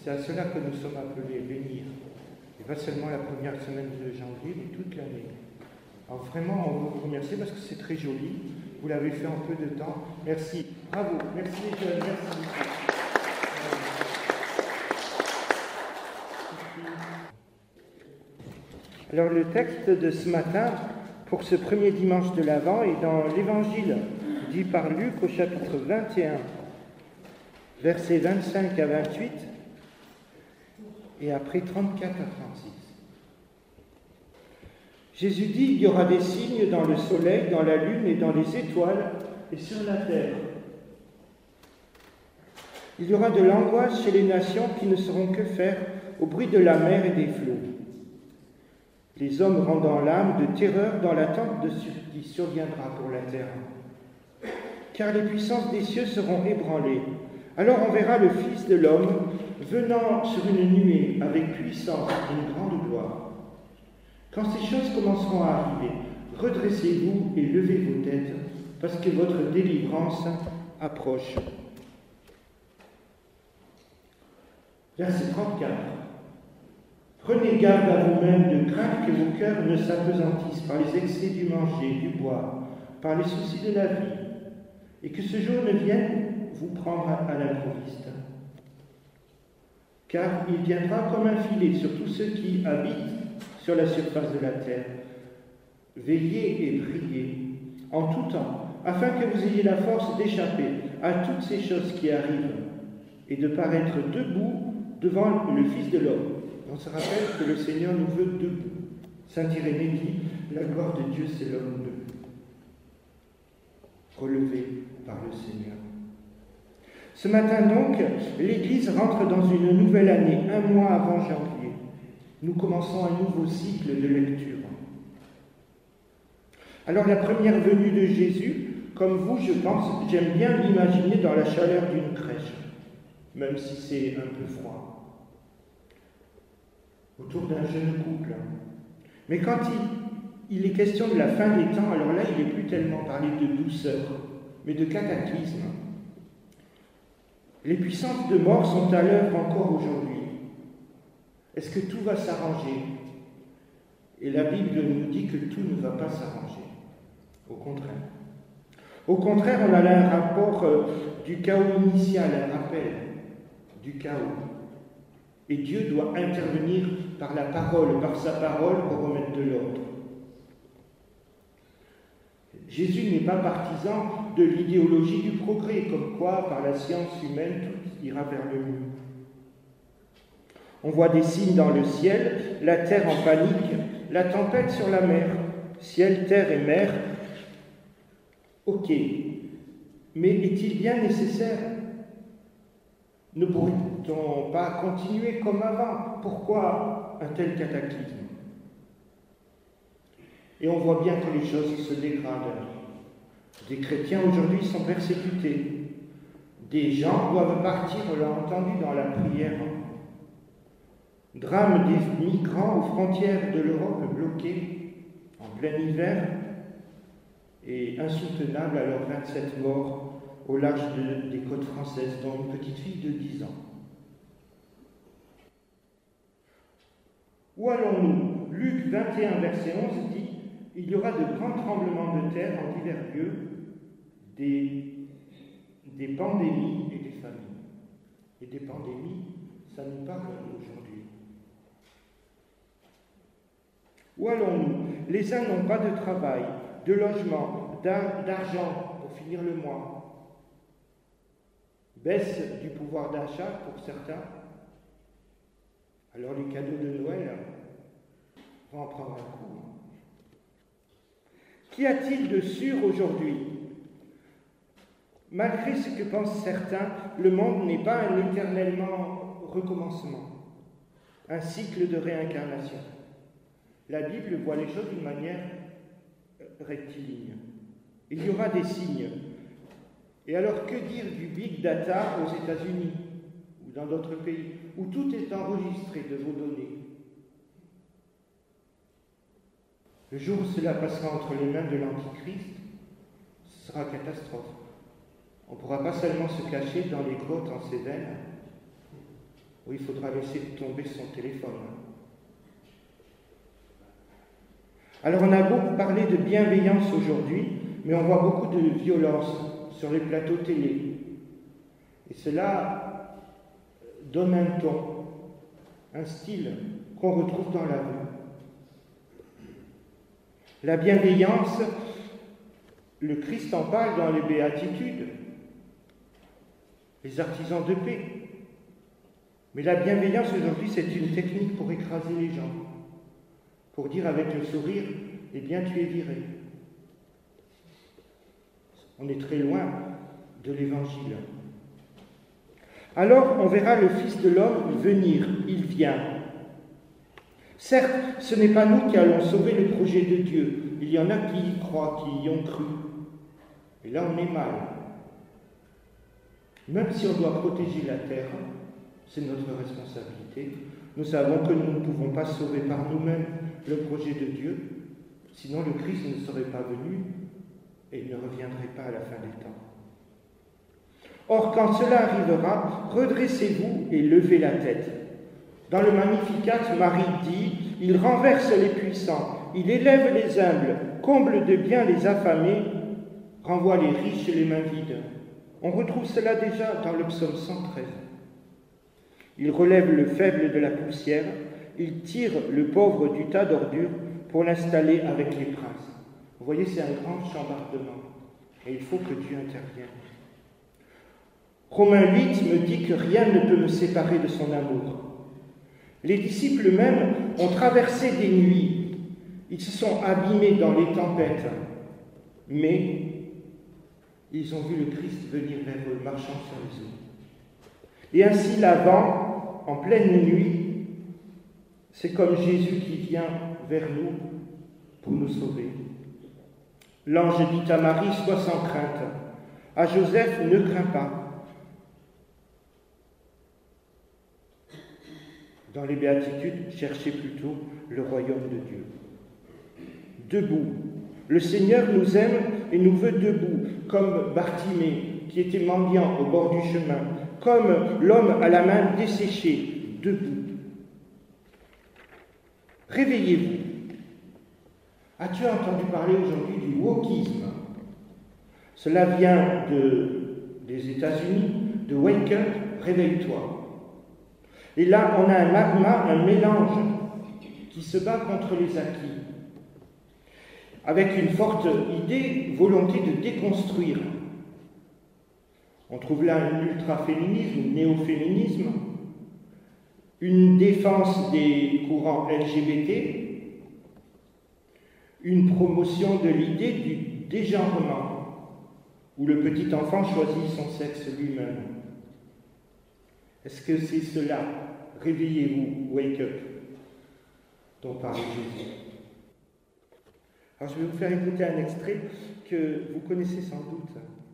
c'est à cela que nous sommes appelés, venir. Et pas seulement la première semaine de janvier, mais toute l'année. Alors vraiment, on vous remercie parce que c'est très joli. Vous l'avez fait en peu de temps. Merci. Bravo. Merci les jeunes. Merci beaucoup. Alors le texte de ce matin, pour ce premier dimanche de l'Avent, est dans l'Évangile dit par Luc au chapitre 21, versets 25 à 28, et après 34 à 36. Jésus dit, il y aura des signes dans le soleil, dans la lune et dans les étoiles et sur la terre. Il y aura de l'angoisse chez les nations qui ne sauront que faire au bruit de la mer et des flots. Les hommes rendant l'âme de terreur dans l'attente de ce qui surviendra pour la terre. Car les puissances des cieux seront ébranlées. Alors on verra le Fils de l'homme venant sur une nuée avec puissance et une grande gloire. Quand ces choses commenceront à arriver, redressez-vous et levez vos têtes, parce que votre délivrance approche. Verset 34. Prenez garde à vous-même de crainte que vos cœurs ne s'apesantissent par les excès du manger, du boire, par les soucis de la vie, et que ce jour ne vienne vous prendre à l'improviste. Car il viendra comme un filet sur tous ceux qui habitent sur la surface de la terre. Veillez et priez en tout temps, afin que vous ayez la force d'échapper à toutes ces choses qui arrivent et de paraître debout devant le Fils de l'homme. On se rappelle que le Seigneur nous veut debout. Saint Irénée dit, la gloire de Dieu, c'est l'homme debout, relevé par le Seigneur. Ce matin donc, l'Église rentre dans une nouvelle année, un mois avant janvier. Nous commençons un nouveau cycle de lecture. Alors la première venue de Jésus, comme vous, je pense, j'aime bien l'imaginer dans la chaleur d'une crèche, même si c'est un peu froid, autour d'un jeune couple. Mais quand il est question de la fin des temps, alors là, il n'est plus tellement parlé de douceur, mais de cataclysme. Les puissances de mort sont à l'œuvre encore aujourd'hui. Est-ce que tout va s'arranger? Et la Bible nous dit que tout ne va pas s'arranger. Au contraire. Au contraire, on a là un rapport du chaos initial, un rappel du chaos. Et Dieu doit intervenir par la parole, par sa parole, pour remettre de l'ordre. Jésus n'est pas partisan de l'idéologie du progrès, comme quoi, par la science humaine, tout ira vers le mieux. On voit des signes dans le ciel, la terre en panique, la tempête sur la mer. Ciel, terre et mer, ok. Mais est-il bien nécessaire? Ne pourrait-on pas continuer comme avant? Pourquoi un tel cataclysme? Et on voit bien que les choses se dégradent. Des chrétiens aujourd'hui sont persécutés. Des gens doivent partir, on l'a entendu dans la prière. Drame des migrants aux frontières de l'Europe bloqués en plein hiver et insoutenable, alors 27 morts au large des côtes françaises, dont une petite fille de 10 ans. Où allons-nous? Luc 21, verset 11 dit « Il y aura de grands tremblements de terre en divers lieux, des pandémies et des famines. » Et des pandémies, ça nous parle aujourd'hui. Où allons-nous? Les uns n'ont pas de travail, de logement, d'argent pour finir le mois. Baisse du pouvoir d'achat pour certains. Alors les cadeaux de Noël vont en prendre un coup. Qu'y a-t-il de sûr aujourd'hui? Malgré ce que pensent certains, le monde n'est pas un éternellement recommencement, un cycle de réincarnation. La Bible voit les choses d'une manière rectiligne. Il y aura des signes. Et alors, que dire du big data aux États-Unis ou dans d'autres pays, où tout est enregistré de vos données? Le jour où cela passera entre les mains de l'Antichrist, ce sera catastrophe. On ne pourra pas seulement se cacher dans les grottes en Cévennes, où il faudra laisser tomber son téléphone. Alors on a beaucoup parlé de bienveillance aujourd'hui, mais on voit beaucoup de violence sur les plateaux télé. Et cela donne un ton, un style qu'on retrouve dans la rue. La bienveillance, le Christ en parle dans les béatitudes, les artisans de paix. Mais la bienveillance aujourd'hui, c'est une technique pour écraser les gens, pour dire avec le sourire, eh bien tu es viré. On est très loin de l'Évangile. Alors on verra le Fils de l'homme venir, il vient. Certes, ce n'est pas nous qui allons sauver le projet de Dieu. Il y en a qui y croient, qui y ont cru. Et là, on est mal. Même si on doit protéger la terre, c'est notre responsabilité. Nous savons que nous ne pouvons pas sauver par nous-mêmes le projet de Dieu, sinon le Christ ne serait pas venu et il ne reviendrait pas à la fin des temps. Or, quand cela arrivera, redressez-vous et levez la tête. Dans le Magnificat, Marie dit « Il renverse les puissants, il élève les humbles, comble de bien les affamés, renvoie les riches les mains vides. » On retrouve cela déjà dans le psaume 113. Il relève le faible de la poussière, il tire le pauvre du tas d'ordures pour l'installer avec les princes. Vous voyez, c'est un grand chambardement. Et il faut que Dieu intervienne. Romains 8 me dit que rien ne peut me séparer de son amour. Les disciples même ont traversé des nuits. Ils se sont abîmés dans les tempêtes. Mais ils ont vu le Christ venir vers eux, marchant sur les eaux. Et ainsi, l'avant, en pleine nuit, c'est comme Jésus qui vient vers nous pour nous sauver. L'ange dit à Marie, sois sans crainte. À Joseph, ne crains pas. Dans les béatitudes, cherchez plutôt le royaume de Dieu. Debout. Le Seigneur nous aime et nous veut debout, comme Bartimée, qui était mendiant au bord du chemin, comme l'homme à la main desséchée, debout. Réveillez-vous. As-tu entendu parler aujourd'hui du wokisme? Cela vient des États-Unis, de Wake Up, réveille-toi. Et là, on a un magma, un mélange qui se bat contre les acquis, avec une forte idée, volonté de déconstruire. On trouve là un ultra-féminisme, un néo-féminisme, une défense des courants LGBT, une promotion de l'idée du dégenrement, où le petit enfant choisit son sexe lui-même. Est-ce que c'est cela, réveillez-vous, wake up, dont parle Jésus? Alors je vais vous faire écouter un extrait que vous connaissez sans doute.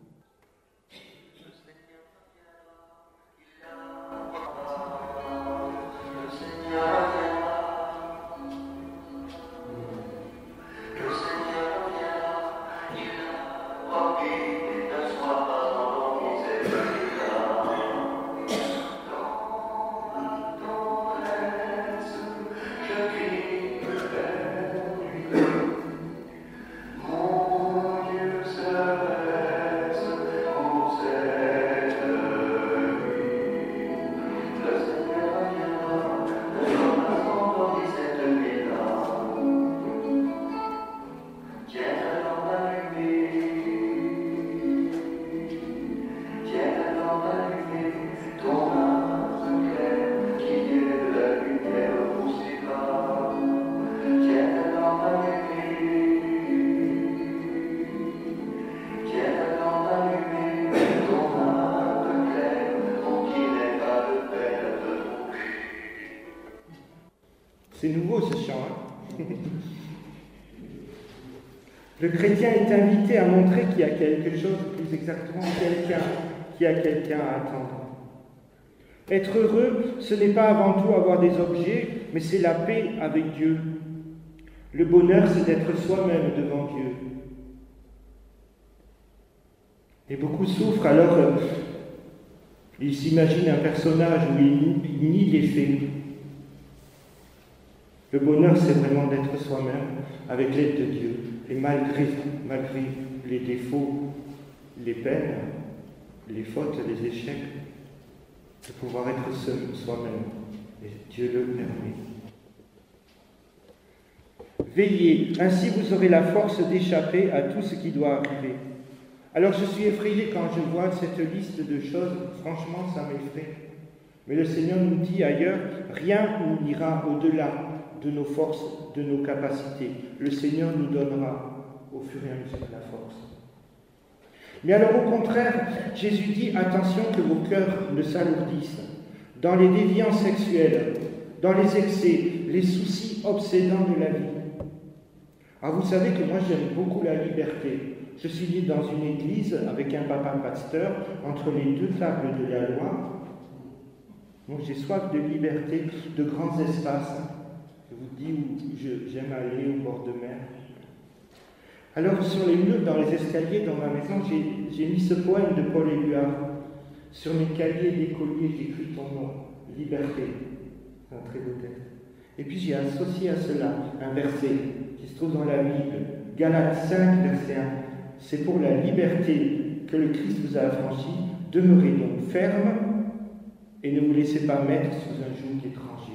C'est nouveau ce chant, hein? Le chrétien est invité à montrer qu'il y a quelque chose, plus exactement qu'il y a quelqu'un à attendre. Être heureux, ce n'est pas avant tout avoir des objets, mais c'est la paix avec Dieu. Le bonheur, c'est d'être soi-même devant Dieu. Et beaucoup souffrent, alors Il s'imagine un personnage où il nie les faits. Le bonheur, c'est vraiment d'être soi-même avec l'aide de Dieu. Et malgré les défauts, les peines, les fautes, les échecs, de pouvoir être soi-même. Et Dieu le permet. Veillez, ainsi vous aurez la force d'échapper à tout ce qui doit arriver. Alors je suis effrayé quand je vois cette liste de choses, franchement ça m'effraie. Mais le Seigneur nous dit ailleurs, rien n'ira au-delà de nos forces, de nos capacités. Le Seigneur nous donnera au fur et à mesure la force. Mais alors au contraire, Jésus dit, attention que vos cœurs ne s'alourdissent dans les déviances sexuelles, dans les excès, les soucis obsédants de la vie. Alors vous savez que moi j'aime beaucoup la liberté. Je suis né dans une église avec un papa pasteur, entre les deux tables de la loi. Donc j'ai soif de liberté, de grands espaces. Je vous dis où j'aime aller au bord de mer. Alors sur les murs, dans les escaliers, dans ma maison, j'ai mis ce poème de Paul Éluard. Sur mes cahiers d'écolier, j'écris ton nom, liberté. C'est un très beau texte. Et puis j'ai associé à cela un verset qui se trouve dans la Bible, Galates 5, verset 1. C'est pour la liberté que le Christ vous a affranchi. Demeurez donc ferme et ne vous laissez pas mettre sous un joug étranger.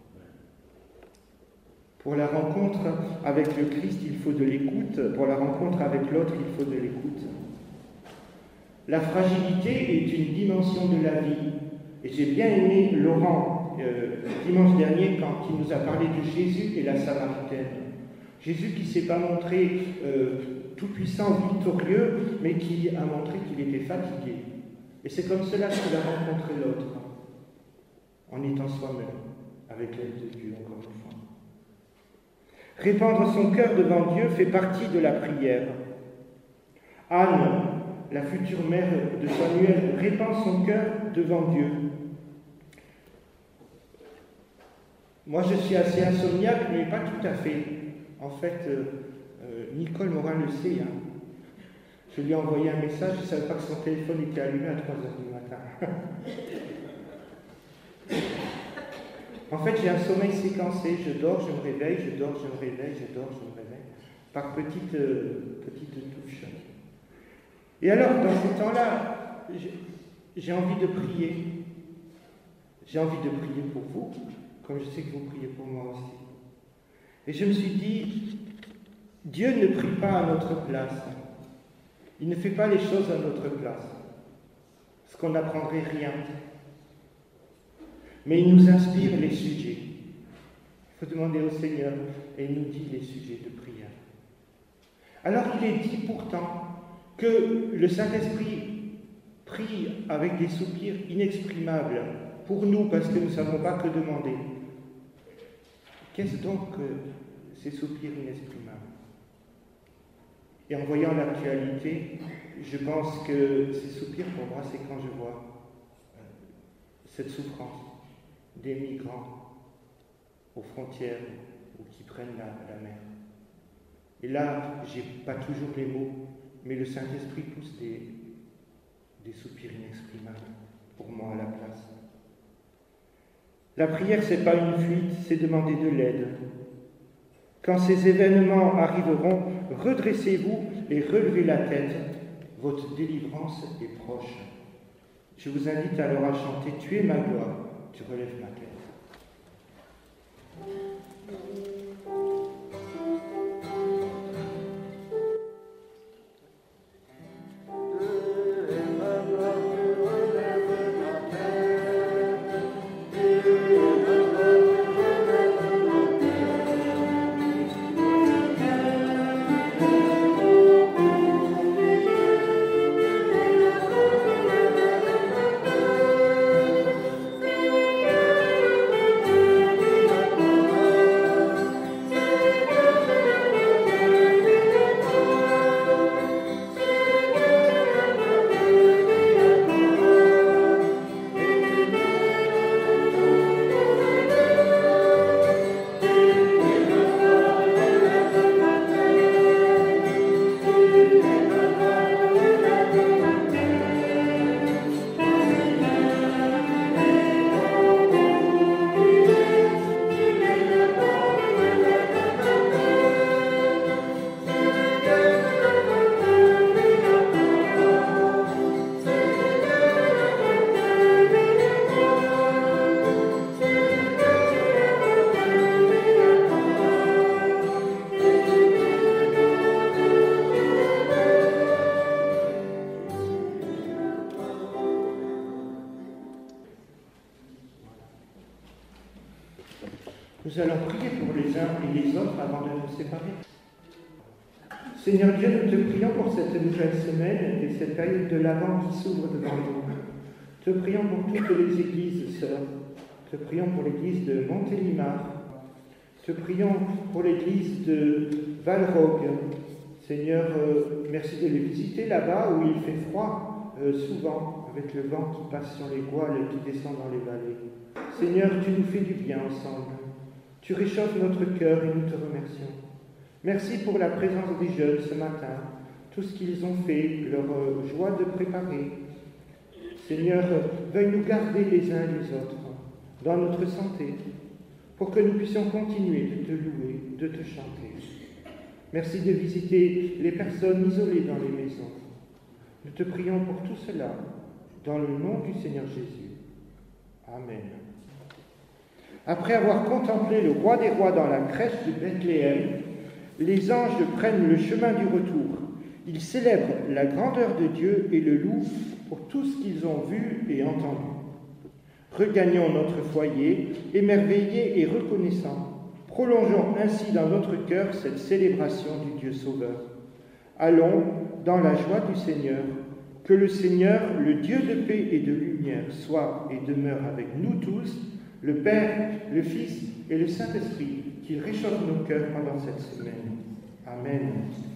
Pour la rencontre avec le Christ, il faut de l'écoute. Pour la rencontre avec l'autre, il faut de l'écoute. La fragilité est une dimension de la vie. Et j'ai bien aimé Laurent, dimanche dernier, quand il nous a parlé de Jésus et la Samaritaine. Jésus qui ne s'est pas montré tout-puissant, victorieux, mais qui a montré qu'il était fatigué. Et c'est comme cela qu'il a rencontré l'autre, en étant soi-même, avec l'aide de Dieu, encore une fois. Répandre son cœur devant Dieu fait partie de la prière. Anne, la future mère de Samuel, répand son cœur devant Dieu. Moi, je suis assez insomniaque, mais pas tout à fait. En fait, Nicole Morin le sait. Je lui ai envoyé un message, je ne savais pas que son téléphone était allumé à 3h du matin. En fait, j'ai un sommeil séquencé. Je dors, je me réveille, je dors, je me réveille, je dors, je me réveille. Par petites touches. Et alors, dans ces temps-là, j'ai envie de prier. J'ai envie de prier pour vous, comme je sais que vous priez pour moi aussi. Et je me suis dit, Dieu ne prie pas à notre place. Il ne fait pas les choses à notre place. Parce qu'on n'apprendrait rien. Mais il nous inspire les sujets. Il faut demander au Seigneur et il nous dit les sujets de prière. Alors il est dit pourtant que le Saint-Esprit prie avec des soupirs inexprimables pour nous parce que nous ne savons pas que demander. Qu'est-ce donc que ces soupirs inexprimables? Et en voyant l'actualité, je pense que ces soupirs pour moi, c'est quand je vois cette souffrance des migrants aux frontières ou qui prennent la mer. Et là, je n'ai pas toujours les mots, mais le Saint-Esprit pousse des soupirs inexprimables pour moi à la place. La prière, ce n'est pas une fuite, c'est demander de l'aide. Quand ces événements arriveront, redressez-vous et relevez la tête. Votre délivrance est proche. Je vous invite alors à chanter « Tu es ma gloire ». Tu relèves ma tête. Nous allons prier pour les uns et les autres avant de nous séparer. Seigneur Dieu, nous te prions pour cette nouvelle semaine et cette période de l'Avent qui s'ouvre devant nous. Te prions pour toutes les églises, sœurs. Te prions pour l'église de Montélimar. Te prions pour l'église de Valrogue. Seigneur, merci de les visiter là-bas où il fait froid, souvent, avec le vent qui passe sur les gouales et qui descend dans les vallées. Seigneur, tu nous fais du bien ensemble. Tu réchauffes notre cœur et nous te remercions. Merci pour la présence des jeunes ce matin, tout ce qu'ils ont fait, leur joie de préparer. Seigneur, veuille nous garder les uns et les autres dans notre santé, pour que nous puissions continuer de te louer, de te chanter. Merci de visiter les personnes isolées dans les maisons. Nous te prions pour tout cela, dans le nom du Seigneur Jésus. Amen. Après avoir contemplé le roi des rois dans la crèche de Bethléem, les anges prennent le chemin du retour. Ils célèbrent la grandeur de Dieu et le louent pour tout ce qu'ils ont vu et entendu. Regagnons notre foyer, émerveillés et reconnaissants. Prolongeons ainsi dans notre cœur cette célébration du Dieu Sauveur. Allons dans la joie du Seigneur. Que le Seigneur, le Dieu de paix et de lumière, soit et demeure avec nous tous, le Père, le Fils et le Saint-Esprit, qu'il réchauffe nos cœurs pendant cette semaine. Amen.